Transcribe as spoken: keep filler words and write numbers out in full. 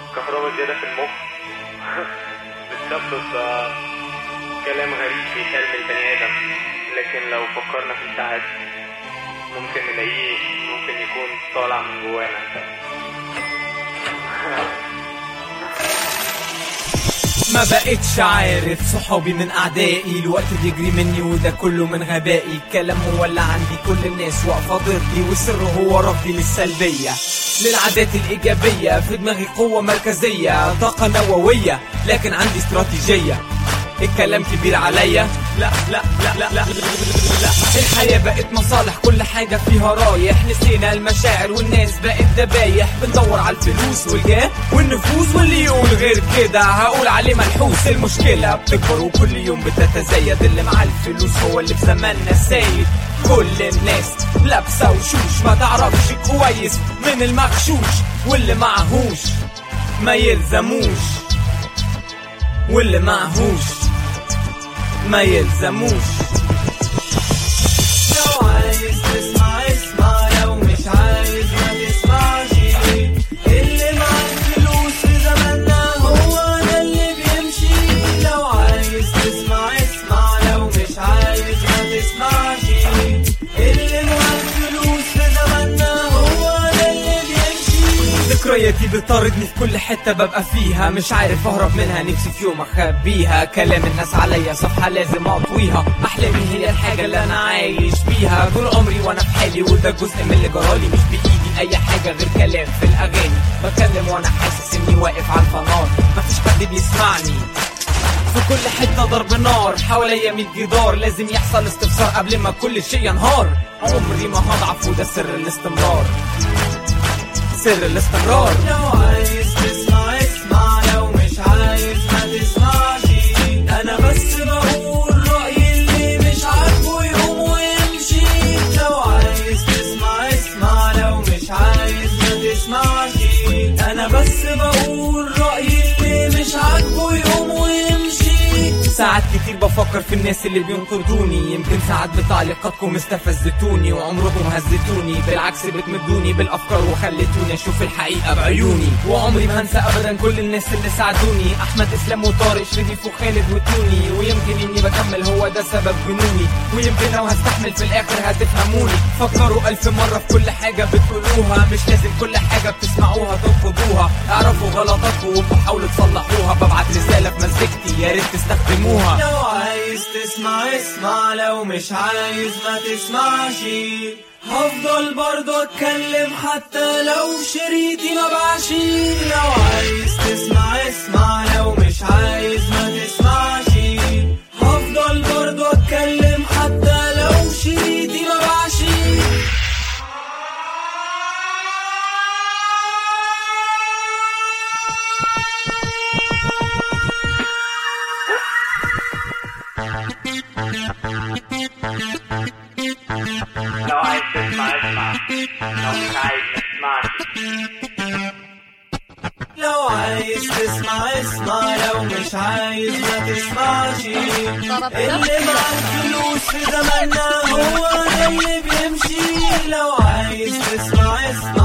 كهرباء زيادة في المخ بتسبب كلام غريب بيتقال من البني آدم، لكن لو فكرنا فيه ساعات ممكن نلاقيه ممكن يكون طالع من جوانا. ما بقتش عارف صحابي من اعدائي، الوقت بيجري مني وده كله من غبائي. الكلام هو اللي عندي، كل الناس واقفه ضدي، والسر هو رفضي للسلبيه للعادات الايجابيه. في دماغي قوه مركزيه، طاقه نوويه، لكن عندي استراتيجيه. الكلام كبير عليا، لا لا لا لا لا لا. الحياة بقت مصالح، كل حاجة فيها رايح. نسينا المشاعر والناس بقت ذبايح. بندور على الفلوس والجاه والنفوذ، واللي يقول غير كده هقول عليه منحوس. المشكلة بتكبر وكل يوم بتتزايد، اللي مع الفلوس هو اللي في زماننا السيد. كل الناس لابسة وشوش، ما تعرفش كويس من المغشوش. واللي معهوش ما يلزموش، واللي معهوش ما يلزموش. لو عايز تسمع اسمع، لو مش عايز ما تسمعش. اللي معاه فلوس في زماننا هو ده اللي بيمشي. لو عايز تسمع اسمع، لو مش عايز ما تسمعش. اللي معاه فلوس في زماننا هو ده اللي بيمشي. ذكرياتي بتطاردني في كل حتة ببقى فيها، مش عارف اهرب منها، نفسي في يوم اخبيها. كلام الناس عليا صفحة لازم اطويها. احلامي هي الحاجة اللي انا عايش بيها طول عمري وانا في حالي، وده جزء من اللي جرالي. مش بايدي اي حاجة غير كلام في الاغاني. بتكلم وانا حاسس اني واقف على الفنار، مفيش حد بيسمعني. في كل حتة ضرب نار، حواليا مية جدار. لازم يحصل استفسار قبل ما كل شيء ينهار. عمري ما هضعف وده سر الاستمرار، سر الاستمرار. لو عايز تسمع اسمع، لو مش عايز ما تسمعش. انا بس بقول رأيي، اللي مش عاجبه يقوم ويمشي. لو عايز تسمع اسمع، لو مش عايز ما تسمعش. انا بس بقول رأيي، اللي مش عاجبه يقوم ويمشي. ساعات كتير بفكر في الناس اللي بينقدوني، يمكن ساعات بتعليقاتكم استفزتوني وعمركم هزتوني. بالعكس بتمدوني بالافكار وخلتوني اشوف الحقيقه بعيوني. وعمري ما هنسى ابدا كل الناس اللي ساعدوني، احمد اسلام وطارق شريف وخالد وتوني. ويمكن اني بكمل هو ده سبب جنوني، ويمكن لو هستحمل في الاخر هتفهموني. فكروا الف مره في كل حاجه بتقولوها، مش لازم كل حاجه بتسمعوها تنقضوها. اعرفوا غلطاتكم وحاولوا تصلحوها. ببعت رساله في مزيكتي يا ريت تستخدموها. لو عايز تسمع اسمع، لو مش عايز ما تسمعش. هفضل برضه اتكلم حتى لو شريطي ما باعش. لو عايز تسمع اسمع، لو مش عايز ما تسمعش. هفضل برضه اتكلم حتى لو شريطي ما باعش. لو عايز تسمع اسمع، لو مش عايز ما تسمعش. لو عايز تسمع اسمع، لو مش عايز ما تسمعش. اللي معاه فلوس في زماننا هو ده اللي بيمشي. لو عايز تسمع اسمع.